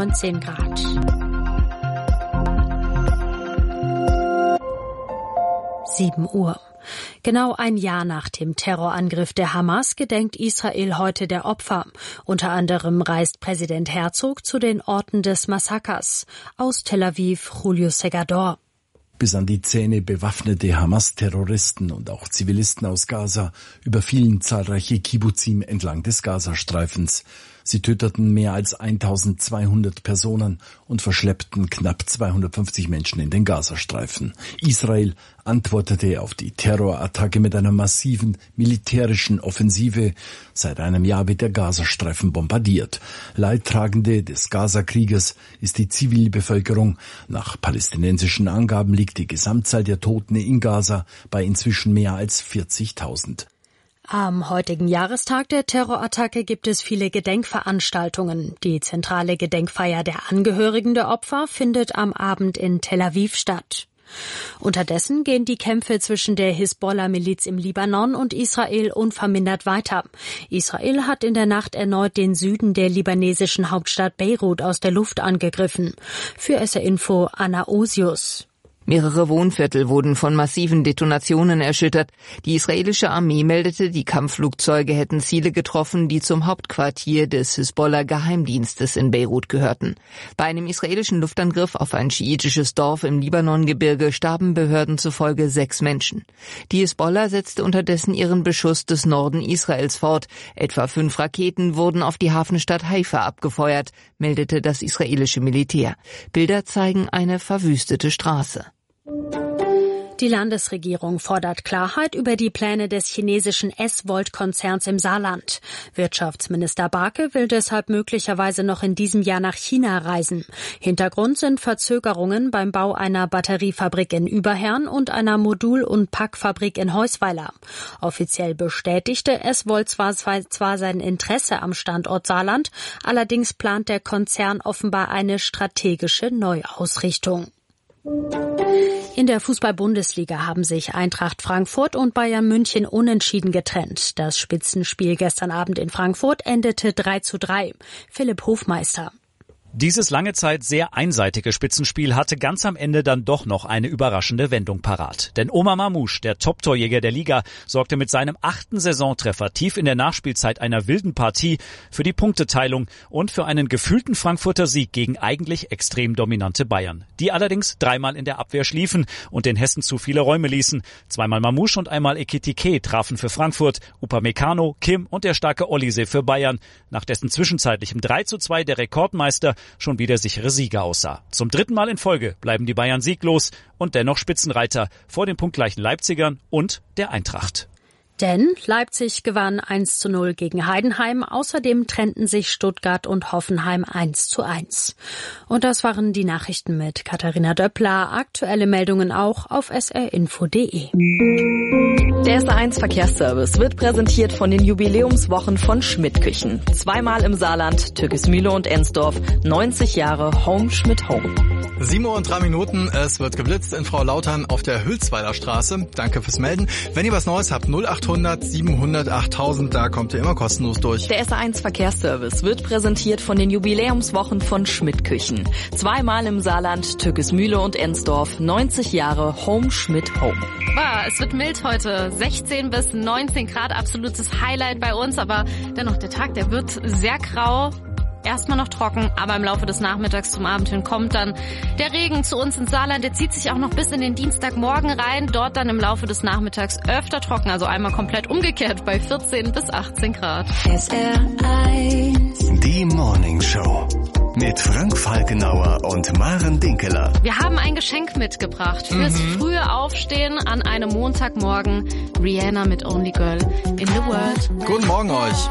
19 Grad. Uhr. Genau ein Jahr nach dem Terrorangriff der Hamas gedenkt Israel heute der Opfer. Unter anderem reist Präsident Herzog zu den Orten des Massakers. Aus Tel Aviv Julio Segador. Bis an die Zähne bewaffnete Hamas-Terroristen und auch Zivilisten aus Gaza überfielen zahlreiche Kibbuzim entlang des Gazastreifens. Sie töteten mehr als 1200 Personen und verschleppten knapp 250 Menschen in den Gazastreifen. Israel antwortete auf die Terrorattacke mit einer massiven militärischen Offensive. Seit einem Jahr wird der Gazastreifen bombardiert. Leidtragende des Gaza-Krieges ist die Zivilbevölkerung. Nach palästinensischen Angaben liegt die Gesamtzahl der Toten in Gaza bei inzwischen mehr als 40.000. Am heutigen Jahrestag der Terrorattacke gibt es viele Gedenkveranstaltungen. Die zentrale Gedenkfeier der Angehörigen der Opfer findet am Abend in Tel Aviv statt. Unterdessen gehen die Kämpfe zwischen der Hisbollah-Miliz im Libanon und Israel unvermindert weiter. Israel hat in der Nacht erneut den Süden der libanesischen Hauptstadt Beirut aus der Luft angegriffen. Für SR Info Anna Osius. Mehrere Wohnviertel wurden von massiven Detonationen erschüttert. Die israelische Armee meldete, die Kampfflugzeuge hätten Ziele getroffen, die zum Hauptquartier des Hisbollah-Geheimdienstes in Beirut gehörten. Bei einem israelischen Luftangriff auf ein schiitisches Dorf im Libanongebirge starben Behörden zufolge 6 Menschen. Die Hisbollah setzte unterdessen ihren Beschuss des Norden Israels fort. Etwa 5 Raketen wurden auf die Hafenstadt Haifa abgefeuert, meldete das israelische Militär. Bilder zeigen eine verwüstete Straße. Die Landesregierung fordert Klarheit über die Pläne des chinesischen S-Volt-Konzerns im Saarland. Wirtschaftsminister Barke will deshalb möglicherweise noch in diesem Jahr nach China reisen. Hintergrund sind Verzögerungen beim Bau einer Batteriefabrik in Überherrn und einer Modul- und Packfabrik in Heusweiler. Offiziell bestätigte S-Volt zwar sein Interesse am Standort Saarland, allerdings plant der Konzern offenbar eine strategische Neuausrichtung. In der Fußball-Bundesliga haben sich Eintracht Frankfurt und Bayern München unentschieden getrennt. Das Spitzenspiel gestern Abend in Frankfurt endete 3:3. Philipp Hofmeister. Dieses lange Zeit sehr einseitige Spitzenspiel hatte ganz am Ende dann doch noch eine überraschende Wendung parat. Denn Omar Mamouche, der Top-Torjäger der Liga, sorgte mit seinem 8. Saisontreffer tief in der Nachspielzeit einer wilden Partie für die Punkteteilung und für einen gefühlten Frankfurter Sieg gegen eigentlich extrem dominante Bayern. Die allerdings 3-mal in der Abwehr schliefen und den Hessen zu viele Räume ließen. 2-mal Mamouche und einmal Ekitike trafen für Frankfurt, Upamecano, Kim und der starke Olise für Bayern. Nach dessen zwischenzeitlichem 3:2 der Rekordmeister schon wieder sichere Sieger aussah. Zum 3. Mal in Folge bleiben die Bayern sieglos und dennoch Spitzenreiter vor den punktgleichen Leipzigern und der Eintracht. Denn Leipzig gewann 1:0 gegen Heidenheim. Außerdem trennten sich Stuttgart und Hoffenheim 1:1. Und das waren die Nachrichten mit Katharina Döppler. Aktuelle Meldungen auch auf srinfo.de. Der SR1 Verkehrsservice wird präsentiert von den Jubiläumswochen von Schmidt Küchen. 2-mal im Saarland, Türkismühle und Ensdorf. 90 Jahre Home Schmidt Home. 7:03 Uhr, es wird geblitzt in Frau Lautern auf der Hülsweiler Straße. Danke fürs Melden. Wenn ihr was Neues habt, 0800 700 8000, da kommt ihr immer kostenlos durch. Der SR1 Verkehrsservice wird präsentiert von den Jubiläumswochen von Schmidt Küchen. 2-mal im Saarland, Türkismühle und Ensdorf. 90 Jahre Home Schmidt Home. Es wird mild heute. 16 bis 19 Grad, absolutes Highlight bei uns. Aber dennoch, der Tag, der wird sehr grau. Erstmal noch trocken, aber im Laufe des Nachmittags zum Abend hin kommt dann der Regen zu uns ins Saarland. Der zieht sich auch noch bis in den Dienstagmorgen rein. Dort dann im Laufe des Nachmittags öfter trocken, also einmal komplett umgekehrt bei 14 bis 18 Grad. SR1. Die Morning Show mit Frank Falkenauer und Maren Dinkeler. Wir haben ein Geschenk mitgebracht fürs frühe Aufstehen an einem Montagmorgen. Rihanna mit Only Girl in the World. Guten Morgen euch.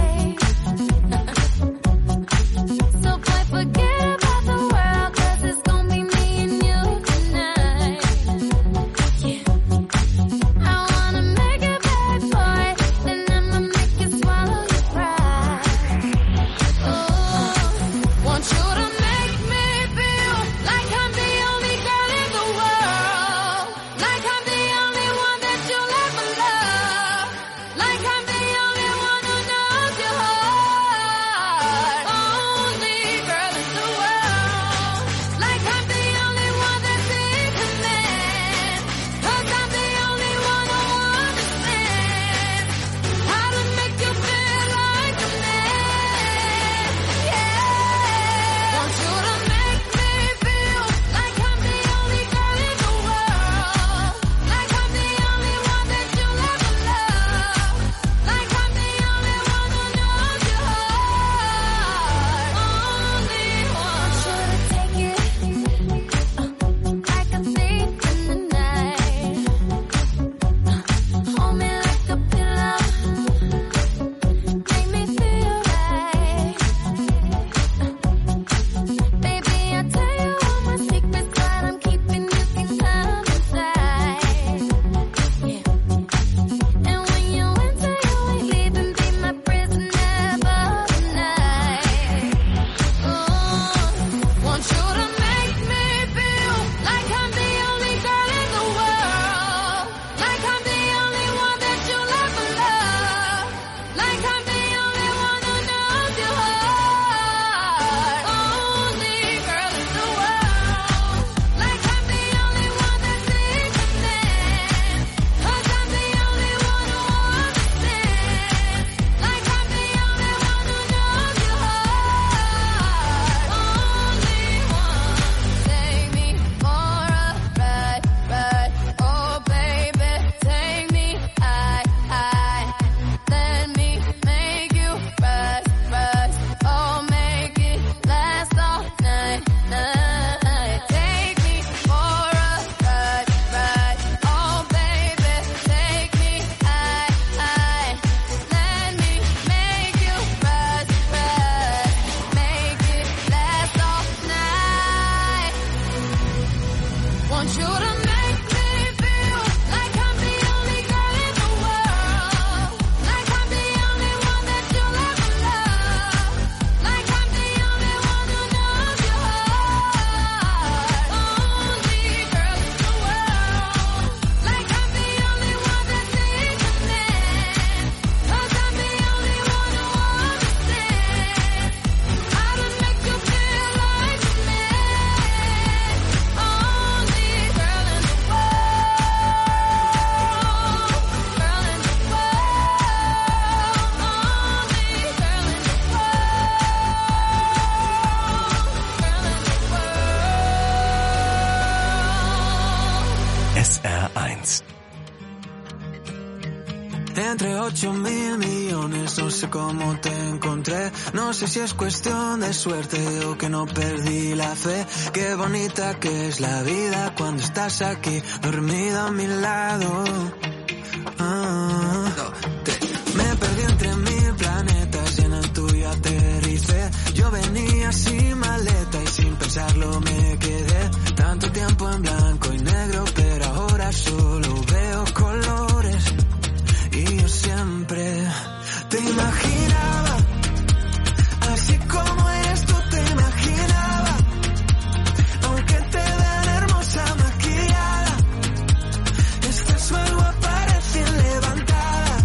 Forget about the world, 'cause it's 1. Entre 8.000 millones, no sé cómo te encontré. No sé si es cuestión de suerte o que no perdí la fe. Qué bonita que es la vida cuando estás aquí, dormida a mi lado. Me perdí entre 1000 planetas y en el tuyo aterricé. Yo venía sin maleta y sin pensarlo me quedé. Tanto tiempo en blanco y negro, pero ahora solo veo colores. Y yo siempre te imaginaba, así como eres tú te imaginaba. Aunque te vean hermosa maquillada, estás más guapa recién levantada.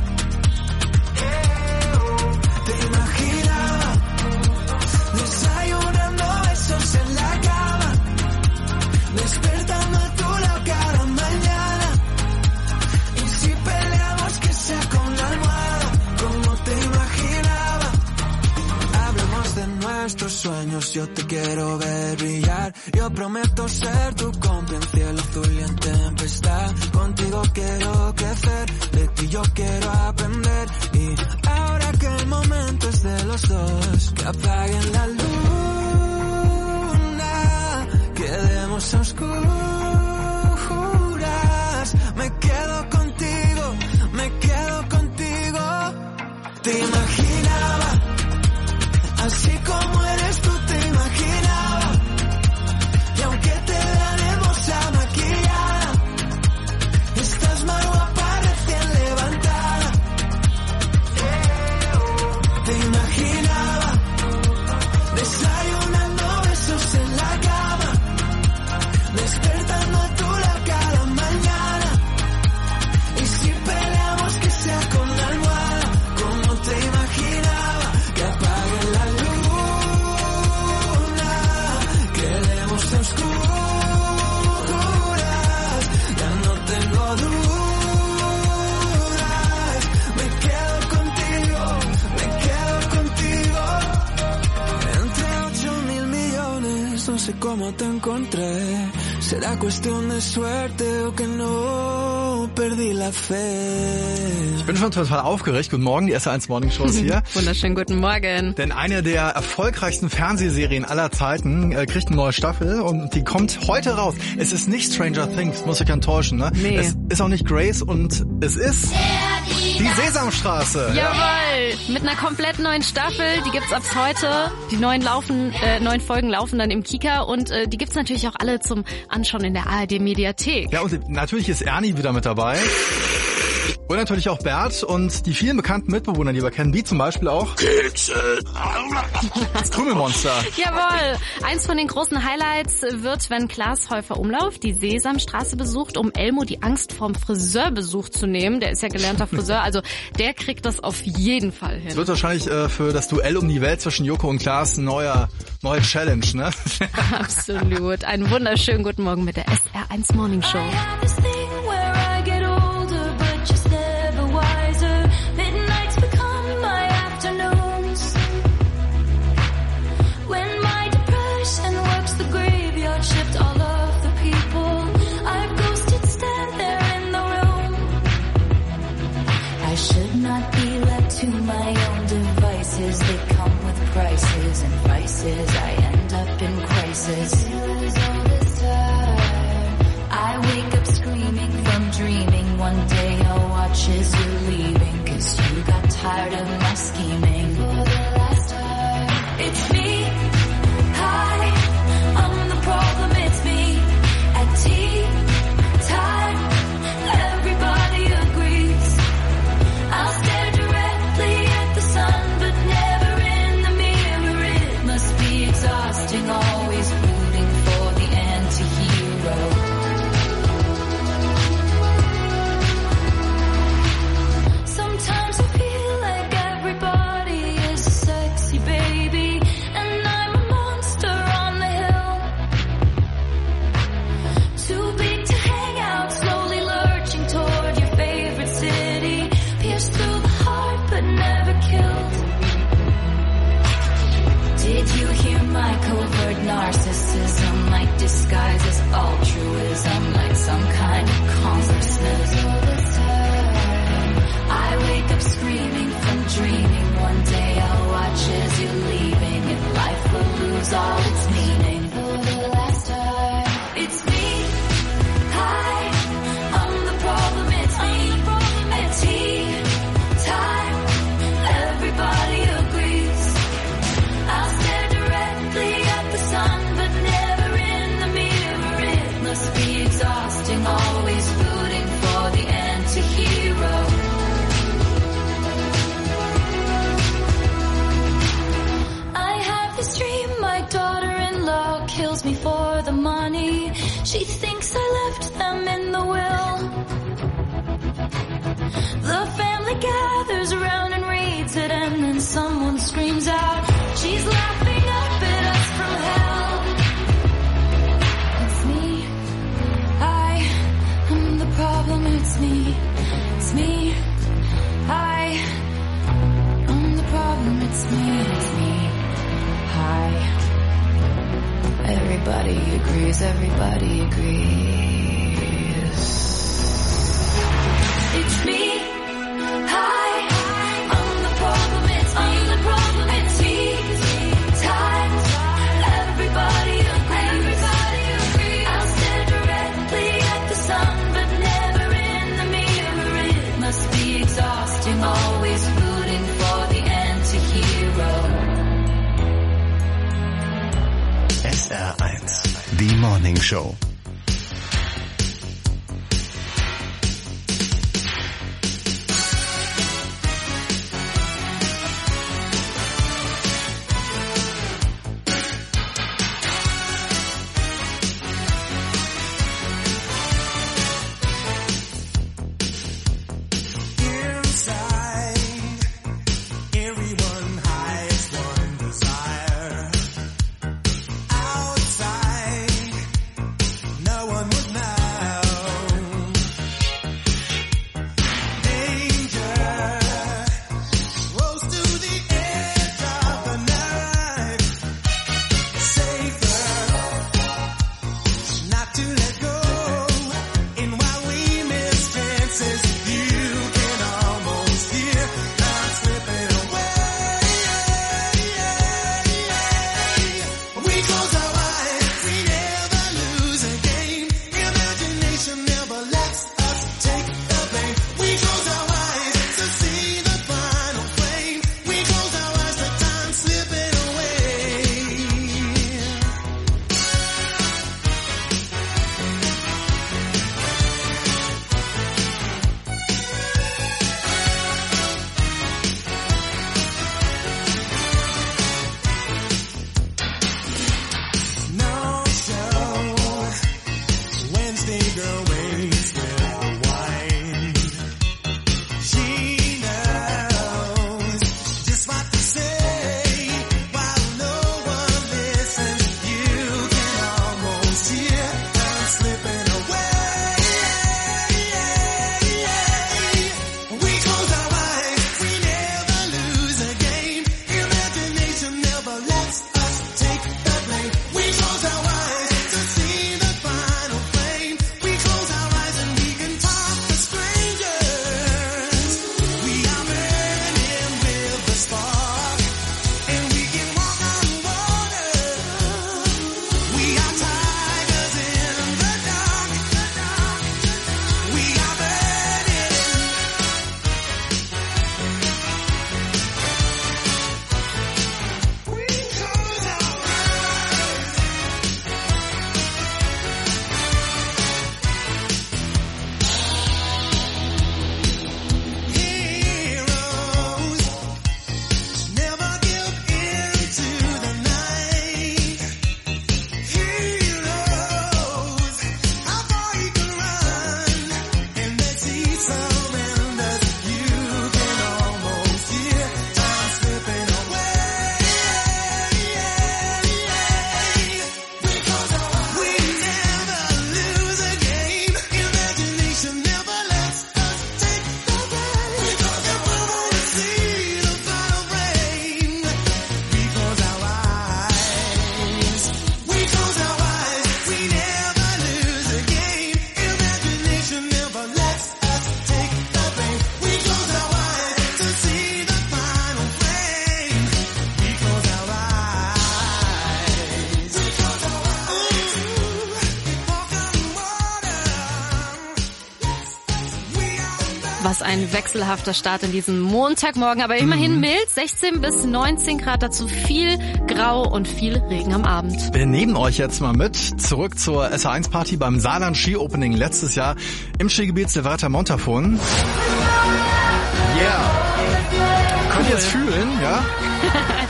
Te imaginaba, desayunando besos en la cama, despertando a tu lado cada mañana. Y si peleamos que sea con la almohada, como te imaginaba. Hablemos de nuestros sueños, yo te quiero ver brillar. Yo prometo ser tu cómplice en cielo azul y en tempestad. Contigo quiero crecer, de ti yo quiero aprender. Y ahora que el momento es de los dos, que apaguen la luna, quedemos a oscuras. Me quedo contigo, me quedo contigo. Te imaginaba, así como eres tú te imaginaba. Y aunque te vean hermosa maquillada, estás más guapa recién levantada. Te imaginaba, desayunando besos en la cama, despertando a tu lado cada mañana. Y si peleamos que sea con la almohada, como te imaginaba. Que apague la luna, quedemos a oscuras. Ya no tengo dudas, me quedo contigo, me quedo contigo. Entre 8.000 millones, no sé cómo te encontré. Será cuestión de suerte o que no perdí la fe. Ich bin schon total aufgeregt. Guten Morgen, die SR1 Morning Show ist hier. Wunderschönen guten Morgen. Denn eine der erfolgreichsten Fernsehserien aller Zeiten kriegt eine neue Staffel und die kommt heute raus. Es ist nicht Stranger Things, muss ich enttäuschen, ne? Nee. Es ist auch nicht Grace und es ist die Sesamstraße. Jawohl, mit einer komplett neuen Staffel, die gibt's ab heute. Die neuen Folgen laufen dann im Kika und die gibt's natürlich auch alle zum Anschauen in der ARD-Mediathek. Ja, und natürlich ist Ernie wieder mit dabei. Und natürlich auch Bert und die vielen bekannten Mitbewohner, die wir kennen, wie zum Beispiel auch das Krümelmonster. Jawohl, eins von den großen Highlights wird, wenn Klaas Häufer-Umlauf die Sesamstraße besucht, um Elmo die Angst vorm Friseurbesuch zu nehmen. Der ist ja gelernter Friseur, also der kriegt das auf jeden Fall hin. Es wird wahrscheinlich für das Duell um die Welt zwischen Joko und Klaas eine neue Challenge, ne? Absolut. Einen wunderschönen guten Morgen mit der SR1 Morning Show. To my own devices, they come with prices and prices. I end up in crisis. I wake up screaming from dreaming. One day I'll watch as you're leaving, 'cause you got tired of my scheming. For the last time, it's me. Hi, I'm the problem, it's me. At tea time, everybody agrees. I'll stare directly at the sun, but never in the mirror. It must be exhausting, always rooting for the anti-hero. Sometimes I feel like everybody it's me. Hi, I'm the problem, it's me. Hi. Everybody agrees. It's me. Hi, I'm the problem, it's me. Hi, everybody agrees. I'll stare directly at the sun, but never in the mirror. It must be exhausting, always rooting for the anti-hero. SR1, die Morning Show. Was ein wechselhafter Start in diesem Montagmorgen, aber immerhin mild, 16 bis 19 Grad, dazu viel Grau und viel Regen am Abend. Wir nehmen euch jetzt mal mit zurück zur SR1-Party beim Saarland Ski-Opening letztes Jahr im Skigebiet Silvretta Montafon. Yeah! Könnt ihr es fühlen, ja?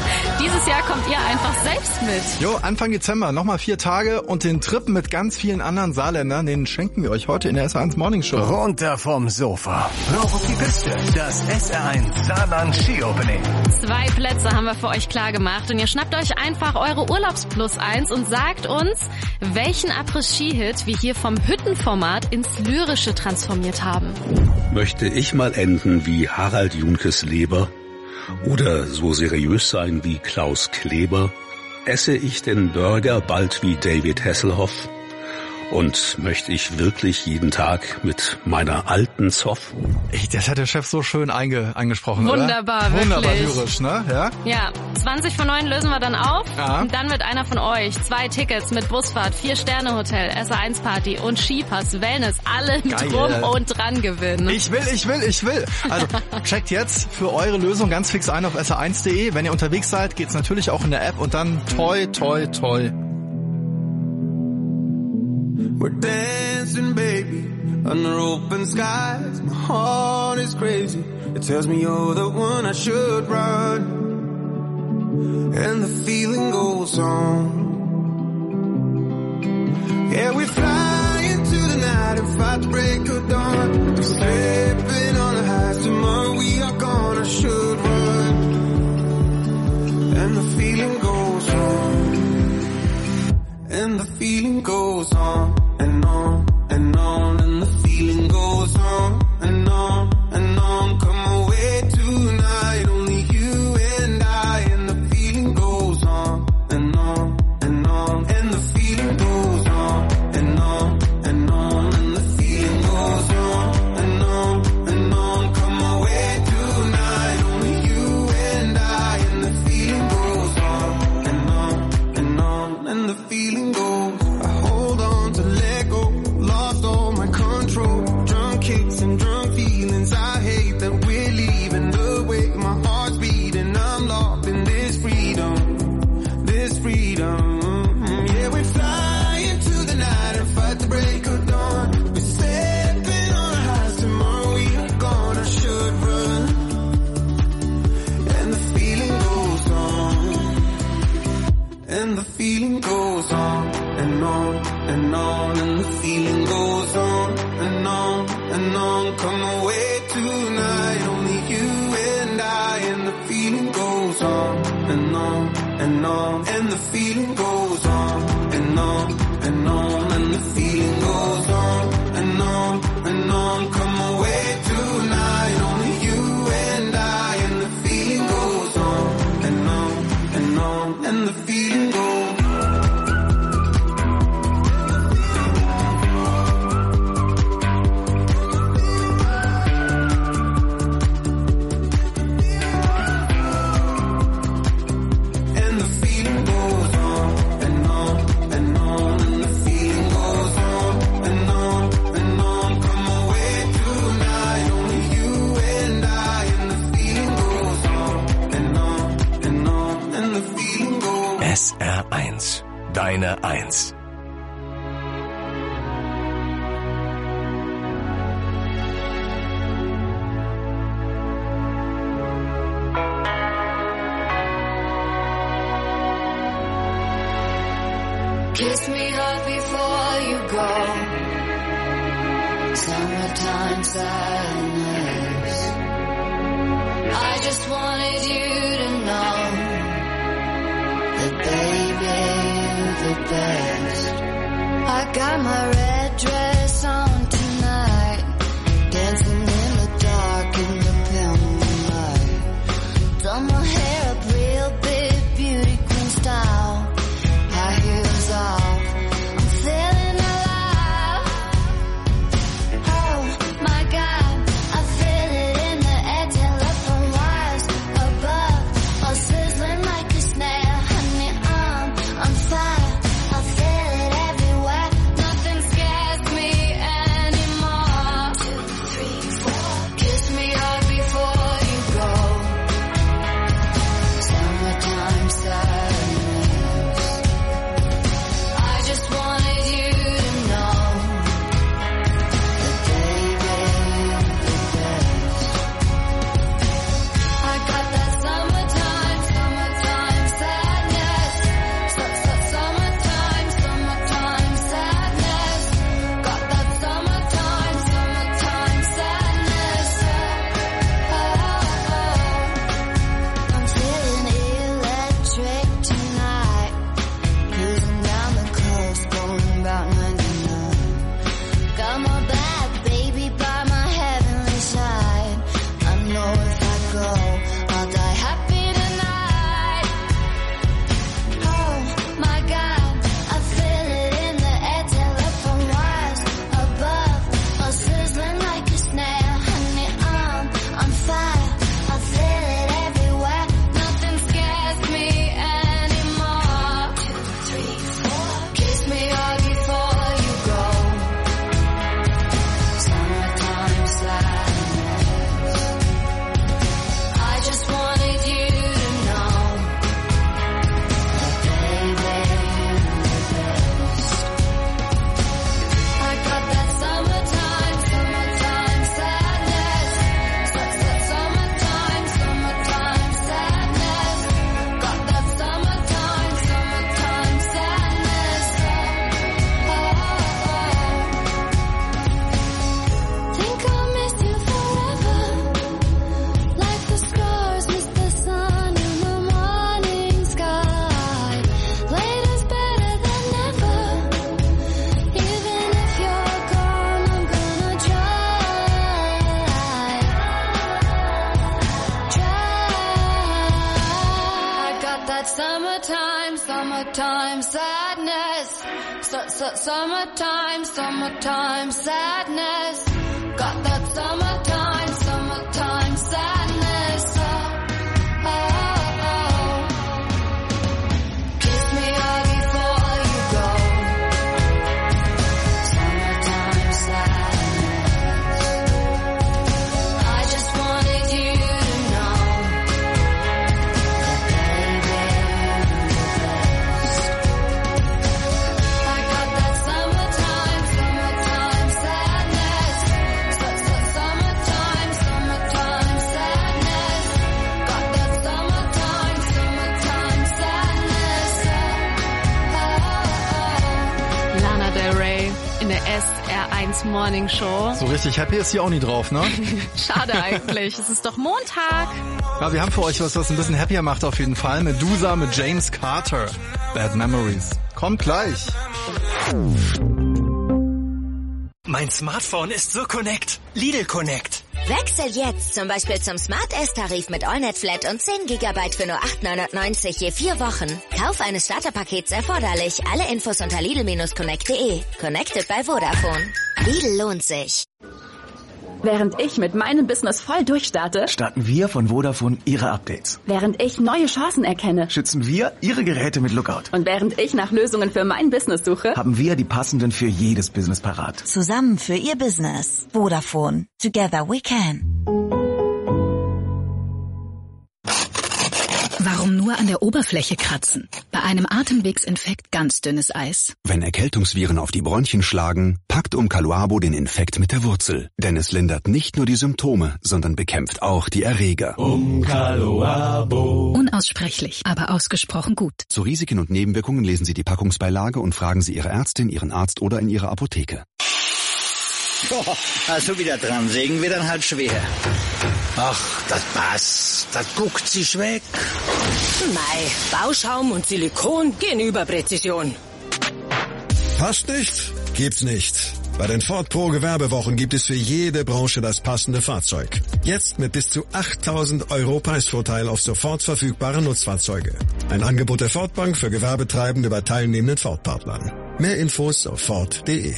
Dieses Jahr kommt ihr einfach selbst mit. Jo, Anfang Dezember, nochmal 4 Tage und den Trip mit ganz vielen anderen Saarländern, den schenken wir euch heute in der SR1 Morning Show. Runter vom Sofa. Rauf auf die Piste. Das SR1 Saarland Ski Opening. 2 Plätze haben wir für euch klar gemacht und ihr schnappt euch einfach eure Urlaubsplus-1 und sagt uns, welchen Après-Ski-Hit wir hier vom Hüttenformat ins Lyrische transformiert haben. Möchte ich mal enden wie Harald Junkes Leber oder so seriös sein wie Klaus Kleber? Esse ich den Burger bald wie David Hasselhoff? Und möchte ich wirklich jeden Tag mit meiner alten Zoff? Das hat der Chef so schön angesprochen, Wunderbar, oder? Wunderbar wirklich. lyrisch, ne? Ja? Ja, 20 von 9 lösen wir dann auf. Ja. Und dann wird einer von euch 2 Tickets mit Busfahrt, 4-Sterne-Hotel, SR1-Party und Skipass, Wellness, alle Geil. drum und dran gewinnen. Ich will. Also checkt jetzt für eure Lösung ganz fix ein auf sr1.de. Wenn ihr unterwegs seid, geht's natürlich auch in der App und dann toi, toi, toi. We're dancing, baby, under open skies. My heart is crazy. It tells me you're the one I should run. And the feeling goes on. Yeah, we fly into the night and fight the break of dawn. We're slipping on the highs. Tomorrow we are gone. I should run. And the feeling goes on. And the feeling goes on. And on, and on, and the feeling goes on, and on, and on. Come away tonight, only you and I, and the feeling goes on, and on, and on, and the feeling goes on, and on, and on, and the feeling goes on, and on, and on. Come away tonight, only you and I, and the feeling goes on, and on, and on, and the feeling goes. I hold on to let go. Lost all my control, drunk kicks and drunk feelings. I hate that we're leaving the way my heart's beating. I'm locked in this freedom, this freedom. Yeah, we fly into the night and fight the break of dawn. We're stepping on our highs, tomorrow we are gone. I should run, and the feeling goes on, and the feeling goes on, and on, and on, and the feeling goes on, and on, and on. Come away tonight, only you and I, and the feeling goes on, and on, and on, and the feeling goes on, and on, and on, and the feeling goes on, and on, and on. Come away tonight, only you and I, and the feeling goes on, and on, and on, and the feeling goes on. SR1, deine 1. Kiss me hard before you go. Summertime sadness. I just wanted you to know that baby, you're the best. I got my red dress on tonight, dancing in the dark in the pale moonlight. Done my hair up real big, beauty queen style. High heels off, I'm feeling alive. Oh my God, I feel it in the air, telephone wires above, all sizzling like a snare. Honey, I'm on fire, I feel it everywhere. Nothing scares summertime sadness. Summertime sadness. Got that summertime sadness. Oh, oh, oh. Kiss me all before you go. Summertime sadness. I just wanted you to know that baby, I got that summertime sadness. Summertime sadness. Got that summertime sadness. Oh, oh. Lana Del Rey in der SR1 Morning Show. So richtig happy ist sie auch nie drauf, ne? Schade eigentlich. Es ist doch Montag. Ja, wir haben für euch was ein bisschen happier macht auf jeden Fall. Medusa mit James Carter. Bad Memories. Kommt gleich. Mein Smartphone ist so Connect. Lidl Connect. Wechsel jetzt zum Beispiel zum Smart S-Tarif mit AllNet Flat und 10 GB für nur 8,99 je 4 Wochen. Kauf eines Starterpakets erforderlich. Alle Infos unter lidl-connect.de. Connected bei Vodafone. Lidl lohnt sich. Während ich mit meinem Business voll durchstarte, Starten wir von Vodafone Ihre Updates. während ich neue Chancen erkenne Schützen wir Ihre Geräte mit Lookout. und während ich nach Lösungen für mein Business suche, Haben wir die passenden für jedes Business parat. Zusammen für Ihr Business. Vodafone. Together we can. Warum nur an der Oberfläche kratzen? Bei einem Atemwegsinfekt ganz dünnes Eis. Wenn Erkältungsviren auf die Bronchien schlagen, packt Umkaluabo den Infekt mit der Wurzel. Denn es lindert nicht nur die Symptome, sondern bekämpft auch die Erreger. Umkaluabo. Unaussprechlich, aber ausgesprochen gut. Zu Risiken und Nebenwirkungen lesen Sie die Packungsbeilage und fragen Sie Ihre Ärztin, Ihren Arzt oder in Ihrer Apotheke. Also wieder dran, sägen wir dann halt schwer. Ach, das passt, das guckt sich weg. Mei, Bauschaum und Silikon gehen über Präzision. Passt nicht? Gibt's nicht. Bei den Ford Pro Gewerbewochen gibt es für jede Branche das passende Fahrzeug. Jetzt mit bis zu 8.000 € Preisvorteil auf sofort verfügbare Nutzfahrzeuge. Ein Angebot der Ford Bank für Gewerbetreibende bei teilnehmenden Ford-Partnern. Mehr Infos auf Ford.de.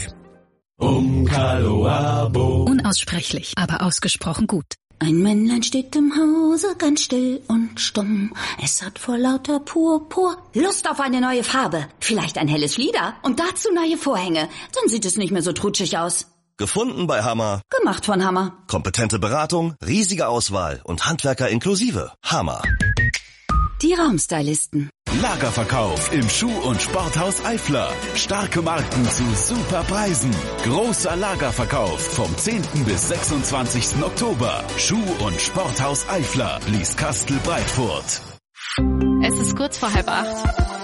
Unaussprechlich, aber ausgesprochen gut. Ein Männlein steht im Hause ganz still und stumm. Es hat vor lauter Purpur Lust auf eine neue Farbe. Vielleicht ein helles Flieder und dazu neue Vorhänge. Dann sieht es nicht mehr so trutschig aus. Gefunden bei Hammer. Gemacht von Hammer. Kompetente Beratung, riesige Auswahl und Handwerker inklusive. Hammer. Die Raumstylisten. Lagerverkauf im Schuh- und Sporthaus Eifler. Starke Marken zu super Preisen. Großer Lagerverkauf vom 10. bis 26. Oktober. Schuh- und Sporthaus Eifler. Blieskastel Breitfurt. Es ist kurz vor 7:30.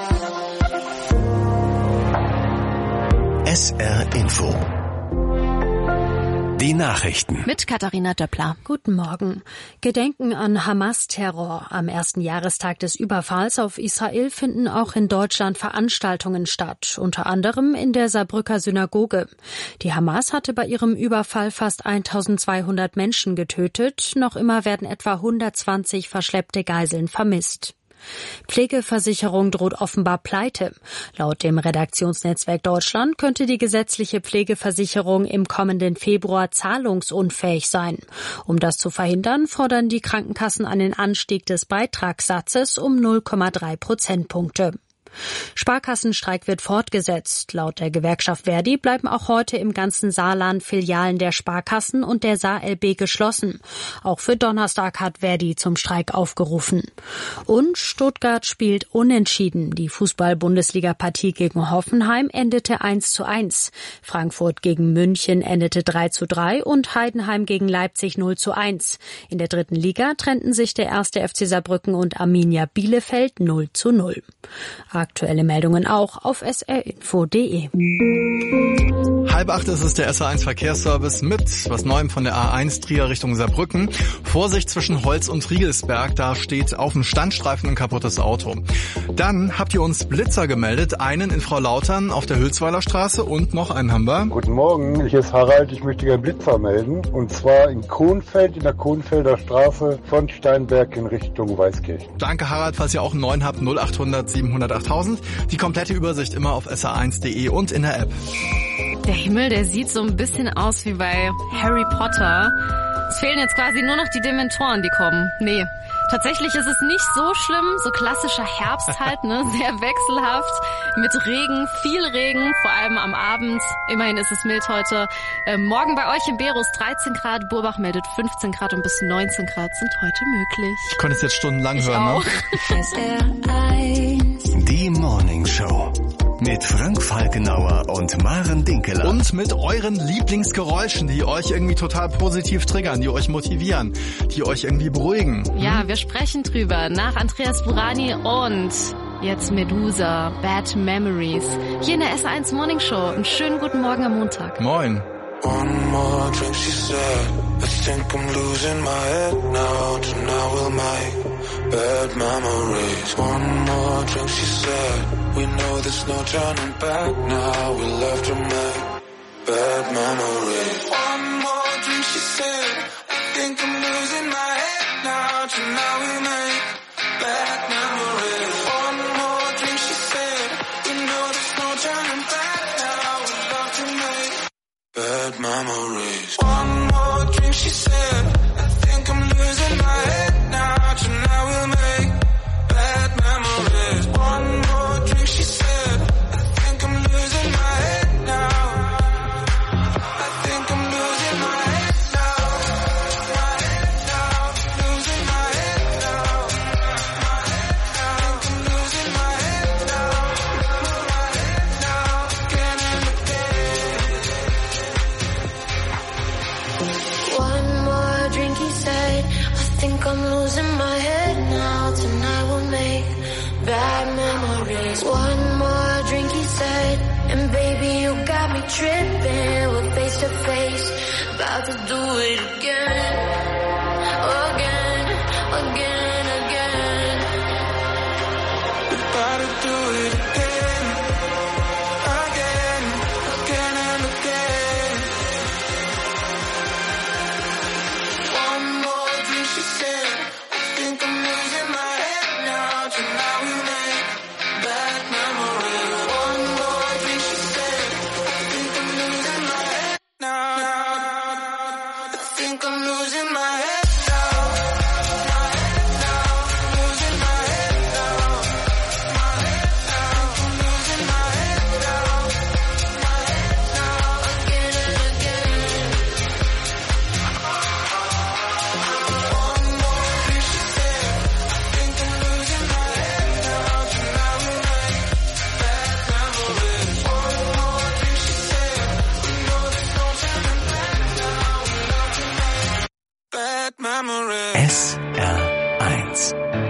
SR Info. Die Nachrichten. Mit Katharina Döppler. Guten Morgen. Gedenken an Hamas-Terror. Am ersten Jahrestag des Überfalls auf Israel finden auch in Deutschland Veranstaltungen statt, unter anderem in der Saarbrücker Synagoge. Die Hamas hatte bei ihrem Überfall fast 1200 Menschen getötet. Noch immer werden etwa 120 verschleppte Geiseln vermisst. Pflegeversicherung droht offenbar Pleite. Laut dem Redaktionsnetzwerk Deutschland könnte die gesetzliche Pflegeversicherung im kommenden Februar zahlungsunfähig sein. Um das zu verhindern, fordern die Krankenkassen einen Anstieg des Beitragssatzes um 0,3 Prozentpunkte. Sparkassenstreik wird fortgesetzt. Laut der Gewerkschaft Verdi bleiben auch heute im ganzen Saarland Filialen der Sparkassen und der SaarLB geschlossen. Auch für Donnerstag hat Verdi zum Streik aufgerufen. Und Stuttgart spielt unentschieden. Die Fußball-Bundesliga-Partie gegen Hoffenheim endete 1:1. Frankfurt gegen München endete 3:3 und Heidenheim gegen Leipzig 0:1. In der dritten Liga trennten sich der 1. FC Saarbrücken und Arminia Bielefeld 0:0. Aktuelle Meldungen auch auf srinfo.de. 7:30 ist es der SR1 Verkehrsservice mit was Neuem von der A1 Trier Richtung Saarbrücken. Vorsicht zwischen Holz und Riegelsberg, da steht auf dem Standstreifen ein kaputtes Auto. Dann habt ihr uns Blitzer gemeldet, einen in Frau Lautern auf der Hülsweiler Straße und noch einen haben wir. Guten Morgen, hier ist Harald, ich möchte gerne Blitzer melden. Und zwar in Kohnfeld, in der Kohnfelder Straße von Steinberg in Richtung Weißkirchen. Danke Harald, falls ihr auch einen neuen habt, 0800 700 8000. 2000. Die komplette Übersicht immer auf sr1.de und in der App. Der Himmel, der sieht so ein bisschen aus wie bei Harry Potter. Es fehlen jetzt quasi nur noch die Dementoren, die kommen. Nee, tatsächlich ist es nicht so schlimm. So klassischer Herbst halt, ne? Sehr wechselhaft. Mit Regen, viel Regen, vor allem am Abend. Immerhin ist es mild heute. Morgen bei euch in Berus 13 Grad. Burbach meldet 15 Grad und bis 19 Grad sind heute möglich. Ich konnte es jetzt stundenlang hören, auch. Ne? Die Morning Show. Mit Frank Falkenauer und Maren Dinkeler. Und mit euren Lieblingsgeräuschen, die euch irgendwie total positiv triggern, die euch motivieren, die euch irgendwie beruhigen. Ja, wir sprechen drüber nach Andreas Burani und jetzt Medusa, Bad Memories. Hier in der SR1 Morning Show. Einen schönen guten Morgen am Montag. Moin. One more drink, she said. I think I'm losing my head now. Tonight we'll make bad memories. One more drink, she said. We know there's no turning back now. We'll have to make bad memories. One more drink, she said. I think I'm losing my head now. Tonight we'll make bad memories. One more drink, she said. We know there's no turning back now. We'll have to make bad memories. One more drink, she said. I think I'm losing my head now. Tonight we'll make bad memories. One more drink, she said. I think I'm losing my head now. I think I'm losing my head now. My head now. Losing my head now. My head now. I think I'm losing my head now. My head now. Again and again. One more drink, he said. I think I'm losing my head now. Tonight we'll make bad memories. One more drink, he said. And baby, you got me tripping. We're face to face, about to do it again. Again, again, again. We're about to do it again. Again, again and again. One more drink, she said. I think I'm losing my head now. Tonight we make bad memories. One more drink, she said. I think I'm losing my head now. I think I'm losing my head now. My head now. Losing my head now. My head now. I'm losing my head now. My head now. Again and again. One more drink, she said. I think I'm losing my head now. Tonight we make bad memories. One more drink, she said. We know there's no turning back now. We love to make bad memories. SR1.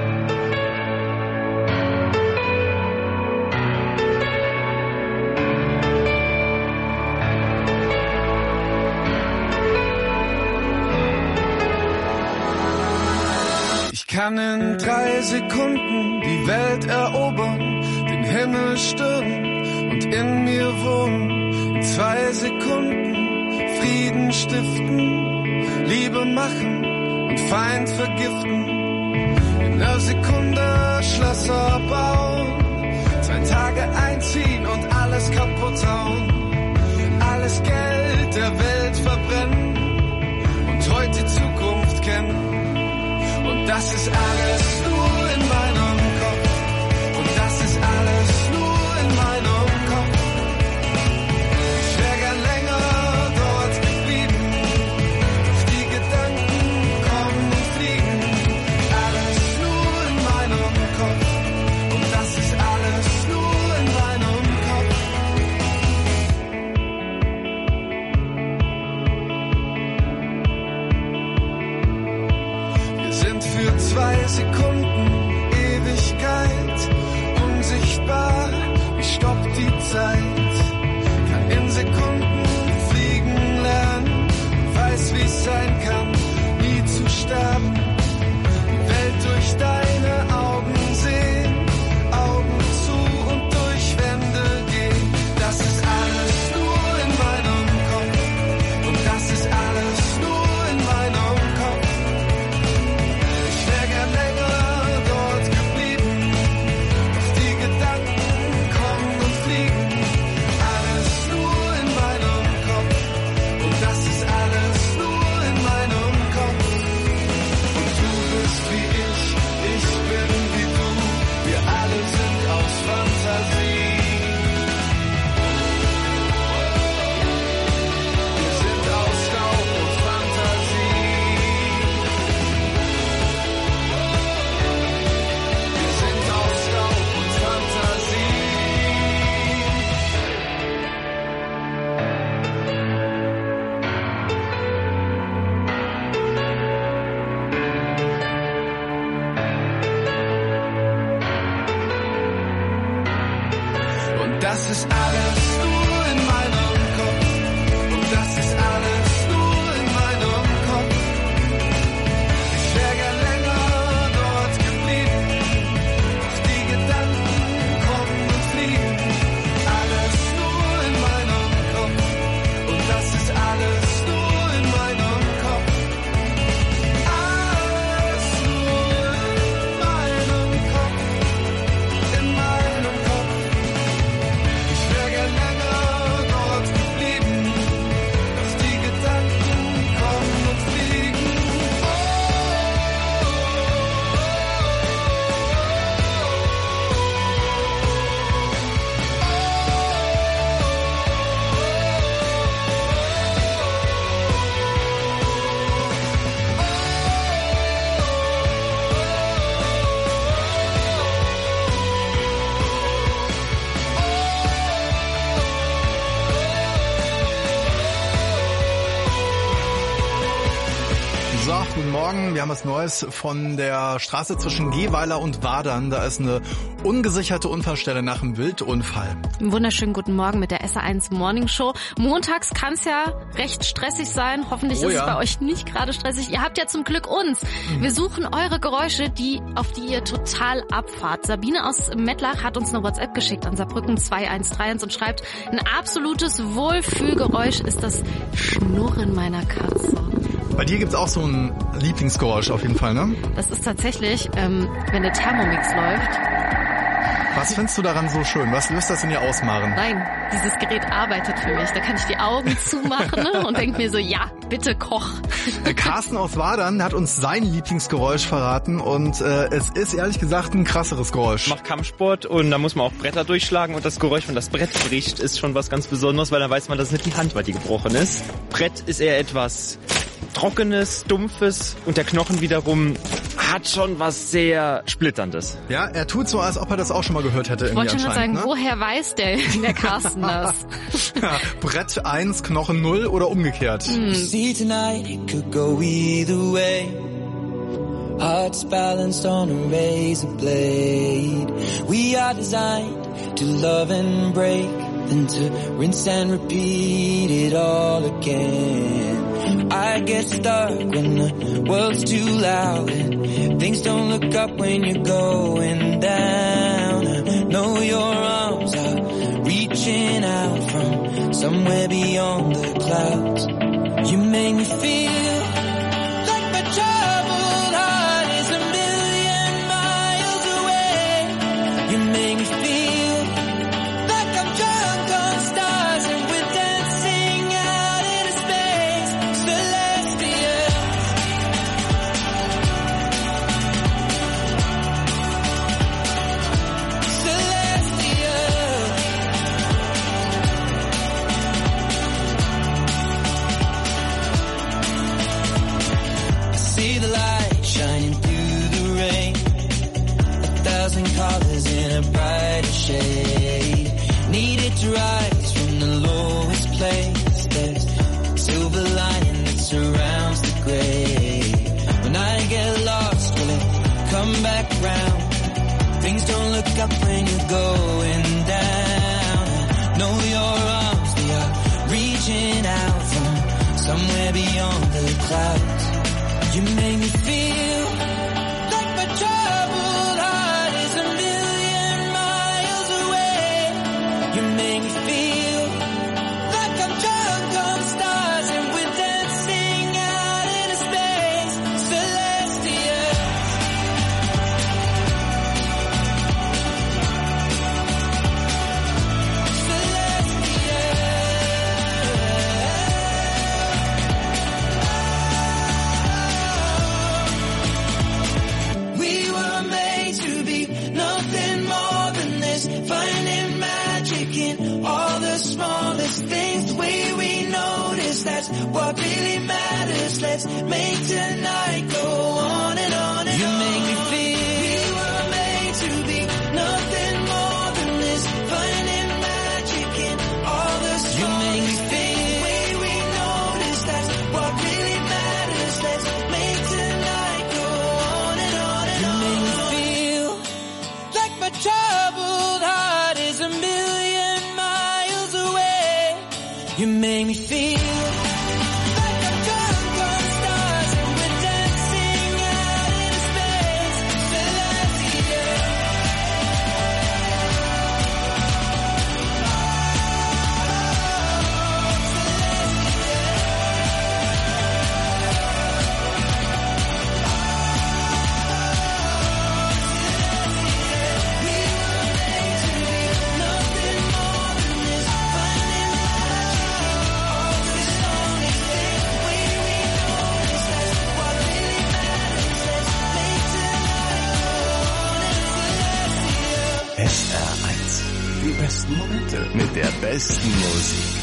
Ich kann in 3 Sekunden die Welt erobern, den Himmel stürmen und in mir wohnen. In 2 Sekunden Frieden stiften, Liebe machen und Feind vergiften. In 1 Sekunde Schlösser bauen, 2 Tage einziehen und alles kaputt hauen. Alles Geld der Welt verbrennen und heute die Zukunft kennen. Und das ist alles nur in meinem Kopf. Und das ist alles nur in meinem Kopf. Ich wär gern länger dort geblieben. Doch die Gedanken kommen und fliegen. Alles nur in meinem Kopf. Und das ist alles nur in meinem Kopf. Wir sind für 2 Sekunden Ewigkeit, unsichtbar, ich stopp die Zeit, kann in Sekunden fliegen lernen, weiß wie's sein kann, nie zu sterben, die Welt durch deine Augen sehen, Augen zu und durch Wände gehen, das ist alles nur in meinem Kopf und das ist alles nur in meinem Kopf. Ich wär gern länger dort geblieben, doch die Gedanken das ist alles nur in meinem Kopf. Und das ist alles nur in meinem Kopf. Ich wär gern länger dort geblieben, doch die Gedanken kommen und fliegen. Alles nur in meinem Kopf. Und das ist alles nur in meinem Kopf. Alles nur in meinem Kopf. In meinem Kopf. Ich wär gern länger dort geblieben, doch die Gedanken kommen und fliegen. So, guten Morgen. Wir haben was Neues von der Straße zwischen Gehweiler und Wadern. Da ist eine ungesicherte Unfallstelle nach einem Wildunfall. Einen wunderschönen guten Morgen mit der SR1 Morning Show. Montags kann es ja recht stressig sein. Hoffentlich ist es bei euch nicht gerade stressig. Ihr habt ja zum Glück uns. Wir suchen eure Geräusche, auf die ihr total abfahrt. Sabine aus Mettlach hat uns eine WhatsApp geschickt an Saarbrücken 2131 und schreibt, ein absolutes Wohlfühlgeräusch ist das Schnurren meiner Katze. Bei dir gibt's auch so ein Lieblingsgeräusch auf jeden Fall, ne? Das ist tatsächlich, wenn der Thermomix läuft. Was findest du daran so schön? Was löst das in dir aus, Maren? Nein, dieses Gerät arbeitet für mich. Da kann ich die Augen zumachen und denke mir so, ja, bitte koch. Carsten aus Wadern hat uns sein Lieblingsgeräusch verraten und es ist ehrlich gesagt ein krasseres Geräusch. Ich mache Kampfsport und da muss man auch Bretter durchschlagen und das Geräusch, wenn das Brett bricht, ist schon was ganz Besonderes, weil dann weiß man, dass es nicht die Hand war, die gebrochen ist. Brett ist eher etwas Trockenes, Dumpfes und der Knochen wiederum hat schon was sehr Splitterndes. Ja, er tut so, als ob er das auch schon mal gehört hätte. Ich wollte schon mal sagen, woher weiß der Carsten das? Ja, Brett 1, Knochen 0 oder umgekehrt. See tonight, it could go either way. Hearts balanced on a razor blade. We are designed to love and break, then to rinse and repeat it all again. I get stuck when the world's too loud and things don't look up when you're going down. I know your arms are reaching out from somewhere beyond the clouds. You make me feel like my troubled heart is a million miles away. You make me feel like I'm drunk on stars and we're dancing out in space, celestial. Celestial. See the light shining through the rain, 1,000 colors in a brighter shade. Needed to rise from the lowest place. There's silver lining that surrounds the gray. When I get lost, will it come back round? Things don't look up when you're going down. I know your arms, they are reaching out from somewhere beyond the clouds. You make me feel like my troubled heart is a million miles away. You make me feel like I'm drunk on stars and we're dancing out in space, celestial. We were made to be nothing more than this, finding magic in all the smallest things. The way we notice, that's what really matters. Let's make tonight go on and on and on. You make me feel we were made to be nothing more than this, finding magic in all the smallest things. You make me feel the way we notice, that's what really matters. Let's make tonight go on and on and on. You make me feel like my troubled heart is a million miles besten Momente mit der besten Musik.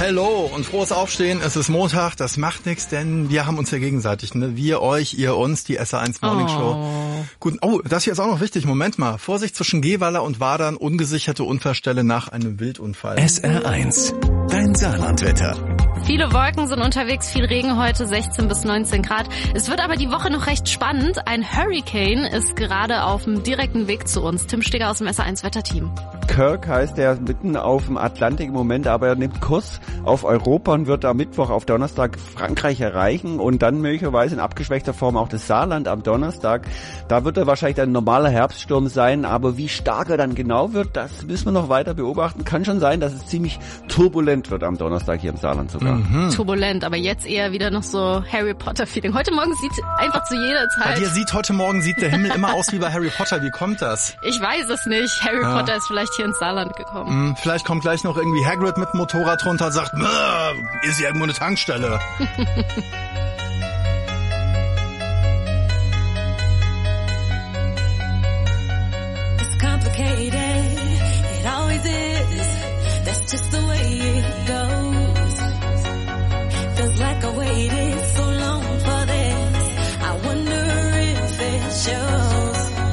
Hello und frohes Aufstehen. Es ist Montag, das macht nichts, denn wir haben uns ja gegenseitig, ne? Wir euch, ihr uns, die SR1 Morning Show. Gut, das hier ist auch noch wichtig. Moment mal. Vorsicht zwischen Gehweiler und Wadern, ungesicherte Unfallstelle nach einem Wildunfall. SR1, dein Saarlandwetter. Viele Wolken sind unterwegs, viel Regen heute, 16 bis 19 Grad. Es wird aber die Woche noch recht spannend. Ein Hurricane ist gerade auf dem direkten Weg zu uns. Tim Stegger aus dem SR1 Wetterteam. Kirk heißt er mitten auf dem Atlantik im Moment, aber er nimmt Kurs auf Europa und wird am Mittwoch auf Donnerstag Frankreich erreichen und dann möglicherweise in abgeschwächter Form auch das Saarland am Donnerstag. Da wird er wahrscheinlich ein normaler Herbststurm sein, aber wie stark er dann genau wird, das müssen wir noch weiter beobachten. Kann schon sein, dass es ziemlich turbulent wird am Donnerstag hier im Saarland sogar. Turbulent, aber jetzt eher wieder noch so Harry Potter-Feeling. Heute Morgen sieht einfach zu jeder Zeit... Bei dir heute Morgen sieht der Himmel immer aus wie bei Harry Potter. Wie kommt das? Ich weiß es nicht. Harry Potter ist vielleicht hier ins Saarland gekommen. Vielleicht kommt gleich noch irgendwie Hagrid mit dem Motorrad runter und sagt, ist hier irgendwo eine Tankstelle. It's complicated, it always is. That's just the way it goes. Feels like I waited so long for this. I wonder if it shows.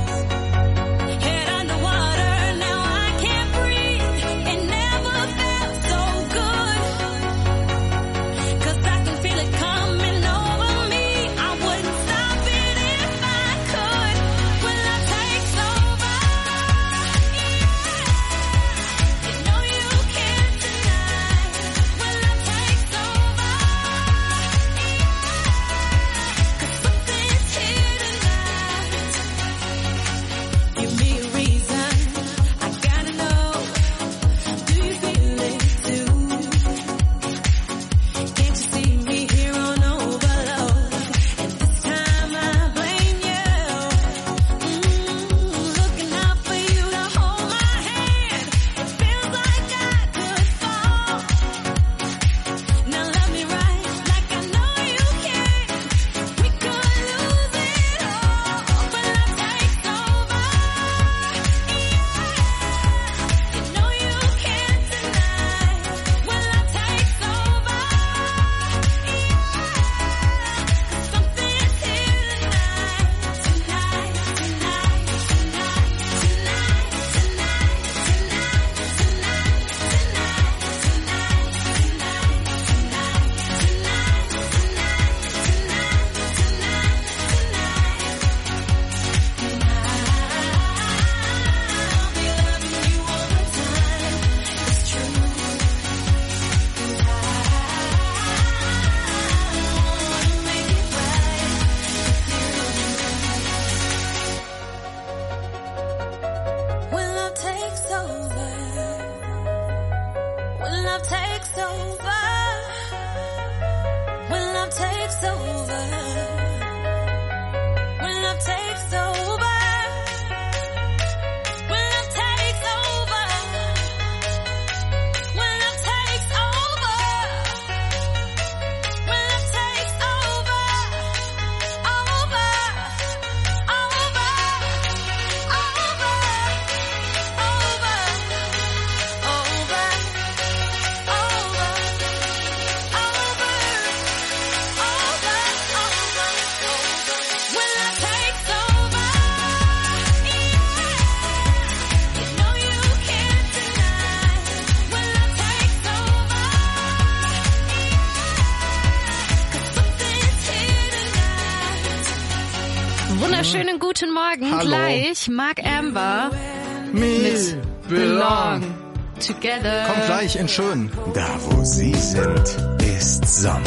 Wunderschönen guten Morgen. Hallo. Gleich Mark Amber mit Belong Together. Kommt gleich in schön. Da wo Sie sind, ist Sommer.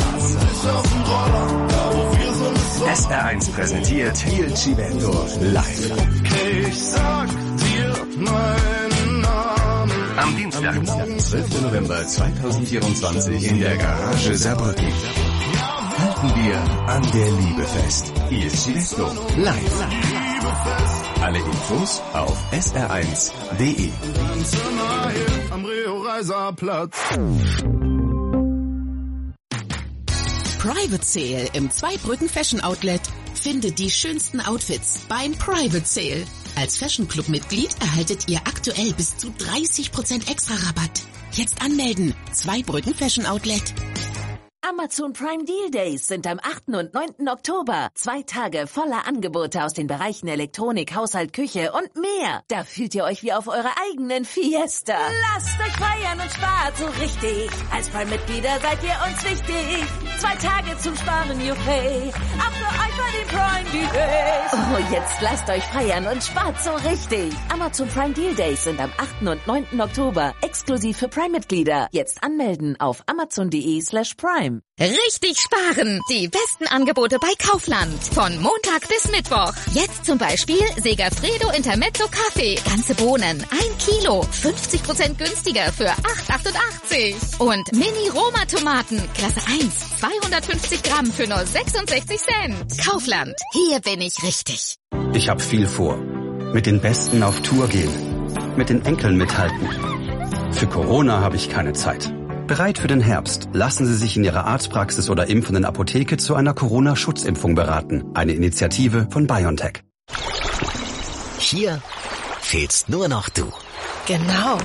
SR1 präsentiert Il Civetto live. Ich sag dir meinen Namen. Am Dienstag, 12. November 2024 in der Garage Saarbrücken. Halten wir an der Liebe fest. Il Civetto live. Alle Infos auf sr1.de. Am Rio-Reiser-Platz. Private Sale im Zweibrücken Fashion Outlet. Finde die schönsten Outfits beim Private Sale. Als Fashion Club Mitglied erhaltet ihr aktuell bis zu 30% extra Rabatt. Jetzt anmelden. 2 Brücken Fashion Outlet. Amazon Prime Deal Days sind am 8. und 9. Oktober. 2 Tage voller Angebote aus den Bereichen Elektronik, Haushalt, Küche und mehr. Da fühlt ihr euch wie auf eurer eigenen Fiesta. Lasst euch feiern und spart so richtig. Als Prime-Mitglieder seid ihr uns wichtig. 2 Tage zum Sparen, juppie. Ab für euch bei den Prime Deal Days. Oh, jetzt lasst euch feiern und spart so richtig. Amazon Prime Deal Days sind am 8. und 9. Oktober. Exklusiv für Prime-Mitglieder. Jetzt anmelden auf amazon.de/prime. Richtig sparen! Die besten Angebote bei Kaufland. Von Montag bis Mittwoch. Jetzt zum Beispiel Segafredo Intermezzo Kaffee. Ganze Bohnen. 1 Kilo. 50% günstiger für 8,88. Und Mini Roma Tomaten. Klasse 1. 250 Gramm für nur 66 Cent. Kaufland. Hier bin ich richtig. Ich habe viel vor. Mit den Besten auf Tour gehen. Mit den Enkeln mithalten. Für Corona habe ich keine Zeit. Bereit für den Herbst. Lassen Sie sich in Ihrer Arztpraxis oder impfenden Apotheke zu einer Corona-Schutzimpfung beraten. Eine Initiative von BioNTech. Hier fehlst nur noch du. Genau.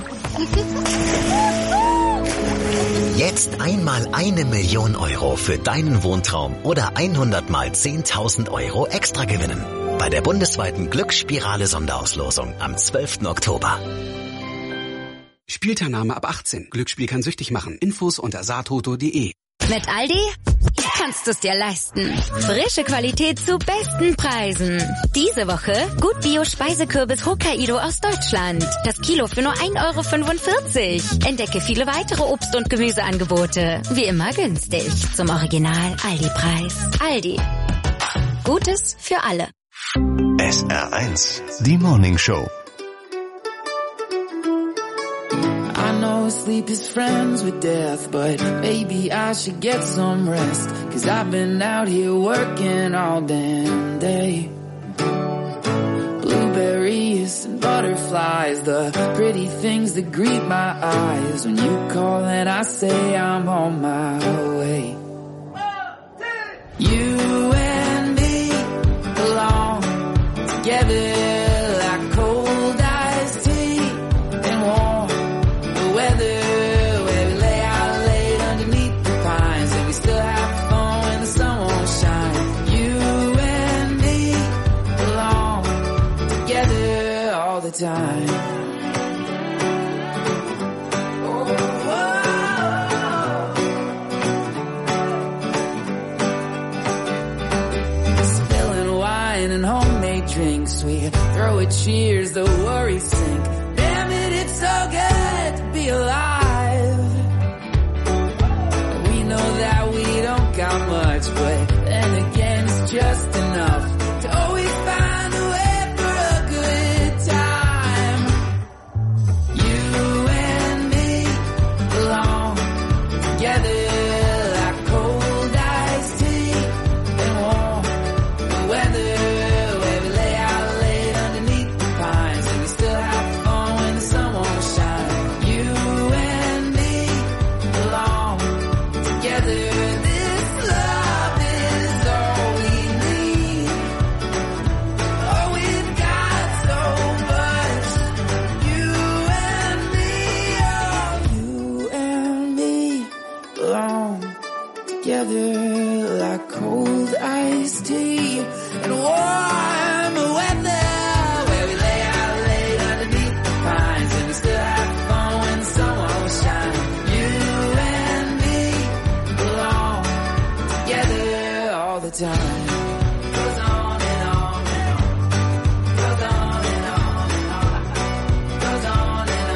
Jetzt einmal 1 Million Euro für deinen Wohntraum oder 100 mal 10.000 Euro extra gewinnen. Bei der bundesweiten Glücksspirale-Sonderauslosung am 12. Oktober. Spielteilnahme ab 18. Glücksspiel kann süchtig machen. Infos unter saatoto.de. Mit Aldi kannst du es dir leisten. Frische Qualität zu besten Preisen. Diese Woche Gut Bio Speisekürbis Hokkaido aus Deutschland. Das Kilo für nur 1,45 €. Entdecke viele weitere Obst- und Gemüseangebote. Wie immer günstig. Zum Original Aldi-Preis. Aldi. Gutes für alle. SR1, die Morning Show. I know sleep is friends with death, but maybe I should get some rest, 'cause I've been out here working all damn day. Blueberries and butterflies, the pretty things that greet my eyes. When you call and I say I'm on my way. You and me belong together. Time. Spilling wine and homemade drinks, we throw a cheers, the worries sink. Damn it, it's so good to be alive. We know that we don't got much, but then again it's just enough to always find a way. Like cold iced tea and warm weather, where we lay out late underneath the pines, and we still have fun when the sun won't shine. You and me belong together all the time. Goes on and on and on. Goes on and on and on. Goes on and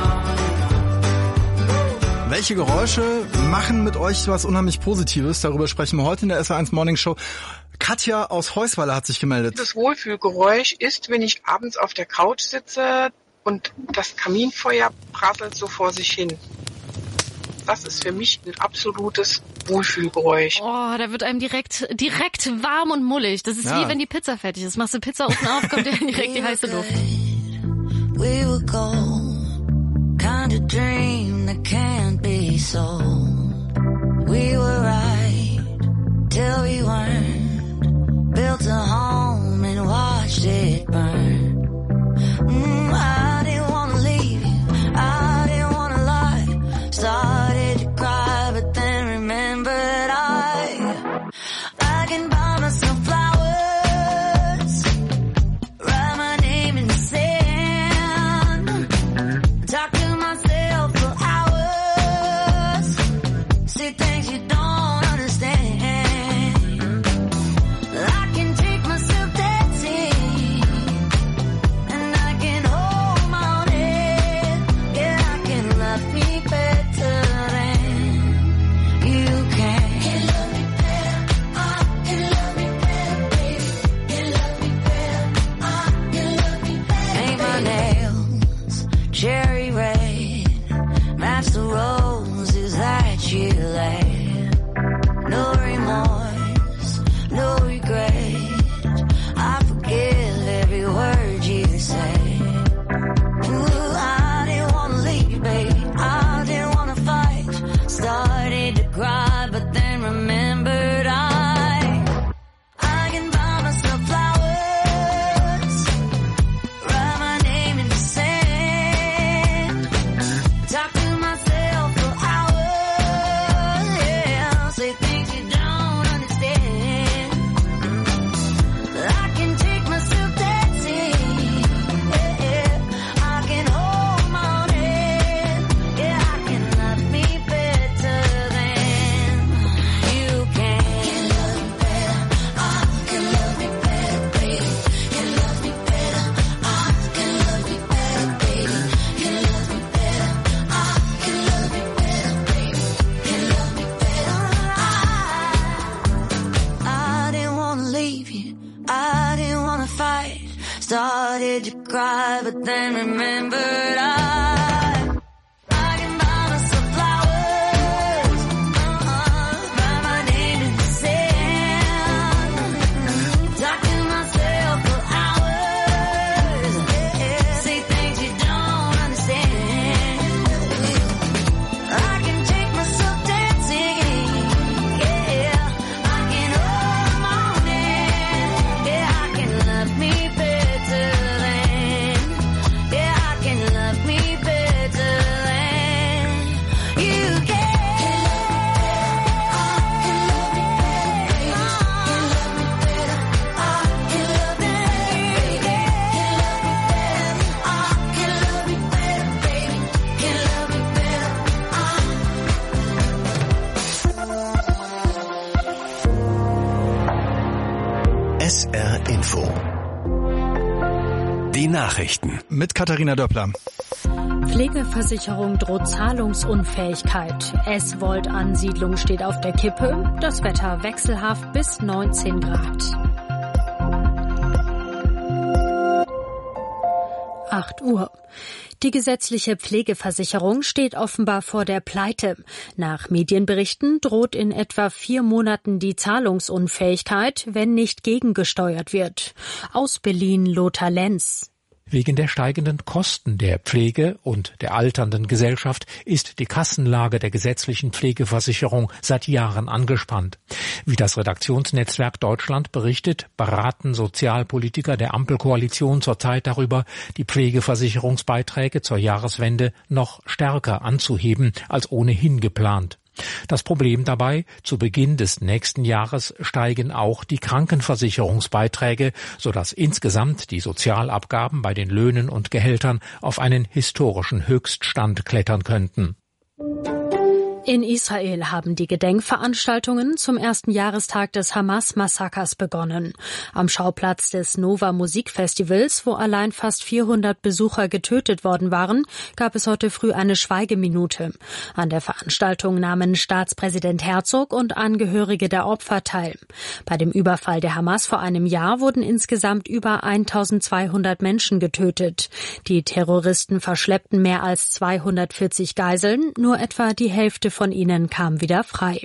on and on. Welche Geräusche machen mit euch was unheimlich Positives? Darüber sprechen wir heute in der SR1 Morning Show. Katja aus Heusweiler hat sich gemeldet. Das Wohlfühlgeräusch ist, wenn ich abends auf der Couch sitze und das Kaminfeuer prasselt so vor sich hin. Das ist für mich ein absolutes Wohlfühlgeräusch. Oh, da wird einem direkt warm und mullig. Das ist wie wenn die Pizza fertig ist. Machst du Pizzaofen auf, kommt dir direkt die heiße Luft. We were gold, kind of dream that can't be sold. We were right till we weren't. Built a home and watched it burn. I didn't wanna leave you, I didn't wanna lie. did you cry? But then remembered I can buy myself flowers, write my name in the sand, talk to myself for hours, say things you don't understand. I can take myself dancing, yeah, I can hold my own hand, yeah, I can love me better than, yeah, I can love me better than you can. SR Info. Die Nachrichten. Mit Katharina Döppler. Pflegeversicherung droht Zahlungsunfähigkeit. S-Volt-Ansiedlung steht auf der Kippe. Das Wetter wechselhaft bis 19 Grad. 8 Uhr. Die gesetzliche Pflegeversicherung steht offenbar vor der Pleite. Nach Medienberichten droht in etwa 4 Monaten die Zahlungsunfähigkeit, wenn nicht gegengesteuert wird. Aus Berlin Lothar Lenz. Wegen der steigenden Kosten der Pflege und der alternden Gesellschaft ist die Kassenlage der gesetzlichen Pflegeversicherung seit Jahren angespannt. Wie das Redaktionsnetzwerk Deutschland berichtet, beraten Sozialpolitiker der Ampelkoalition zurzeit darüber, die Pflegeversicherungsbeiträge zur Jahreswende noch stärker anzuheben als ohnehin geplant. Das Problem dabei, zu Beginn des nächsten Jahres steigen auch die Krankenversicherungsbeiträge, sodass insgesamt die Sozialabgaben bei den Löhnen und Gehältern auf einen historischen Höchststand klettern könnten. In Israel haben die Gedenkveranstaltungen zum ersten Jahrestag des Hamas-Massakers begonnen. Am Schauplatz des Nova Musikfestivals, wo allein fast 400 Besucher getötet worden waren, gab es heute früh eine Schweigeminute. An der Veranstaltung nahmen Staatspräsident Herzog und Angehörige der Opfer teil. Bei dem Überfall der Hamas vor einem Jahr wurden insgesamt über 1200 Menschen getötet. Die Terroristen verschleppten mehr als 240 Geiseln, nur etwa die Hälfte von ihnen kam wieder frei.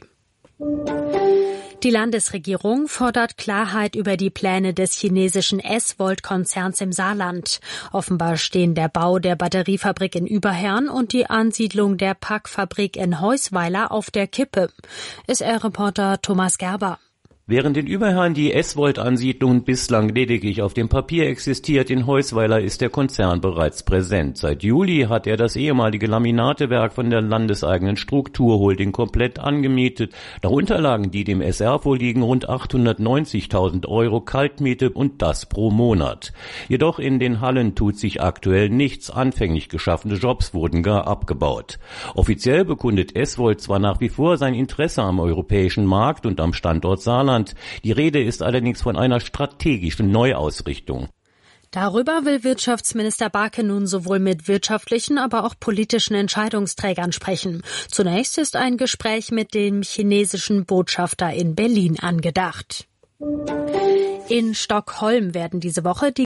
Die Landesregierung fordert Klarheit über die Pläne des chinesischen S-Volt-Konzerns im Saarland. Offenbar stehen der Bau der Batteriefabrik in Überherrn und die Ansiedlung der Packfabrik in Heusweiler auf der Kippe. SR-Reporter Thomas Gerber. Während in Überherrn die S-Volt-Ansiedlung bislang lediglich auf dem Papier existiert, in Heusweiler ist der Konzern bereits präsent. Seit Juli hat er das ehemalige Laminatewerk von der landeseigenen Strukturholding komplett angemietet. Darunter lagen die dem SR vorliegen rund 890.000 € Kaltmiete und das pro Monat. Jedoch in den Hallen tut sich aktuell nichts. Anfänglich geschaffene Jobs wurden gar abgebaut. Offiziell bekundet S-Volt zwar nach wie vor sein Interesse am europäischen Markt und am Standort Saarland. Die Rede ist allerdings von einer strategischen Neuausrichtung. Darüber will Wirtschaftsminister Barke nun sowohl mit wirtschaftlichen, aber auch politischen Entscheidungsträgern sprechen. Zunächst ist ein Gespräch mit dem chinesischen Botschafter in Berlin angedacht. In Stockholm werden diese Woche die